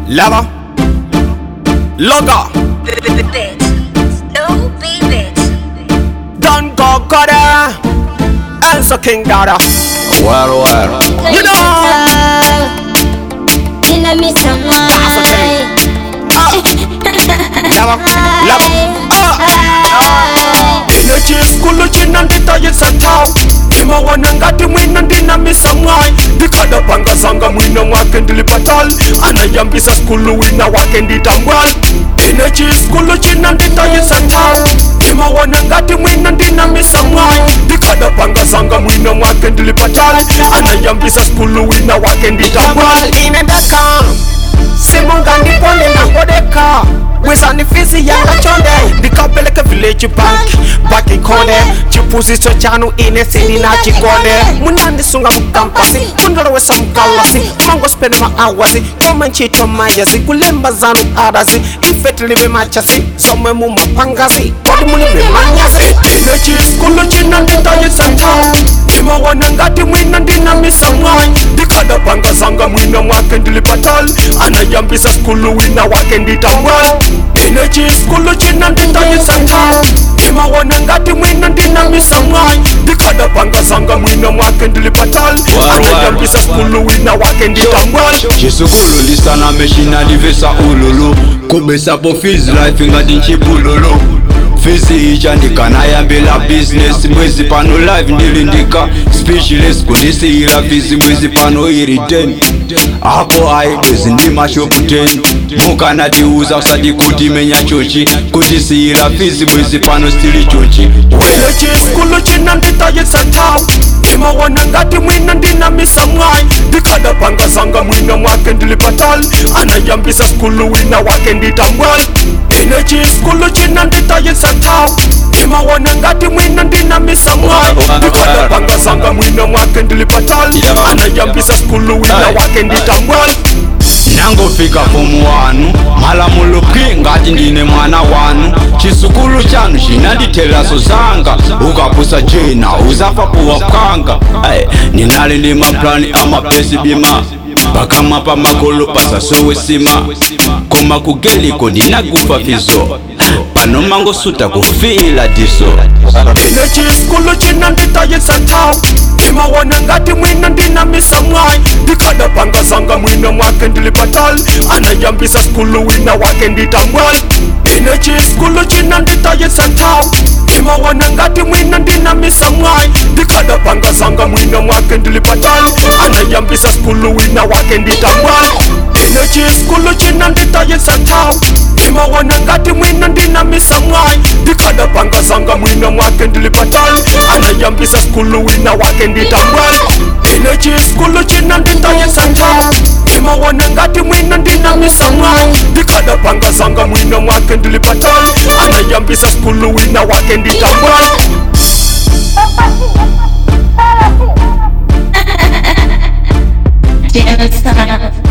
Lava, Loga, No beat. Don Gogoda, Answer King Dada. Well, you know, You know me so much. Energy school chinandita yesatao Ima wanangati mwina ndina misamwai Dikada panga sanga mwina wakendi lipatal Anayambisa skulu wina wakendi tambwal Energy school chinandita yesatao Ima wanangati mwina ndina misamwai Dikada panga sanga mwina wakendi lipatal Anayambisa skulu wina wakendi tambwal Inedaka Simunga nipone na kodeka Wesa ni fizi yanga chonde Dikapeleke village bank Baki kone Chipusi chochanu ine sindi na chikone Munandi sunga mkampasi Kundara wesa mkalasi Mango spende maawasi Koma nchito majazi Kulemba zanu adasi Ifeti libe machasi Somwe mumapangasi Kodi muni mimanyasi Energy skulu china ndita yesantao Ima wanangati mwina ndina misamwai Dikada panga sanga mwina wakendi lipatal Anayambisa skulu wina wakendi tambwal Energy skulu china ndita yesantao Ima wanangati mwina ndina misamwai Dikada panga sanga mwina wakendi lipatal Anayambisa skulu wina wakendi tambwal Chisukulu lisana meshina livesa ululu Kubesa po fizi life ngati nchipululu Fizi ichandika yambela business Mwezi pano live ndilindika Speechless kundisi ila fizi mwezi pano iriten Ako ai mwezi ndima shopu 10 Muka natiuza usadi kuti menya chochi Kundisi ila fizi mwezi pano stili chochi Energy skulu china ndita yesatao Ima wanangati mwina ndina misamwai Dikada panga sanga mwina wakendi lipatal Anayambisa skulu wina wakendi tambwal Energy skulu china ndita yesatao Ima wanangati mwina ndina misamwai Dikada panga sanga mwina wakendi lipatal Anayambisa skulu wina wakendi tambwal Nangofika fomu wanu Malamulo ngati ndine mwana wanu Chisukulu chanu chinanditelaso zanga Ukapusa jena uzafa kuwakanga Ninali ndi maplani amapesi bima Bakama pa makolo pasa sowe sima Koma kugeliko ndinagufa fizo Pano mango suta kufila diso Energy skulu china ndita yesatao Ima wanangati mwina ndina misamwai Dikada panga sanga mwina wakendi lipatal Anayambisa skulu wina wakendi tambwal Energy skulu china ndita yesatao Ima wanangati mwina ndina misamwai Dikada panga sanga mwina wakendi lipatal Anayambisa skulu wina wakendi tambwal Energy skulu china ndita yesatao Ima wanangati mwina ndina misamwai Dikada panga sanga mwina wakendi lipatal Anayambisa skulu wina wakendi tambwal Energy skulu china ndita yesatao Ima wanangati mwina ndina misamwai Dikada panga sanga mwina wakendi lipatal Anayambisa skulu wina wakendi tambwal Damn,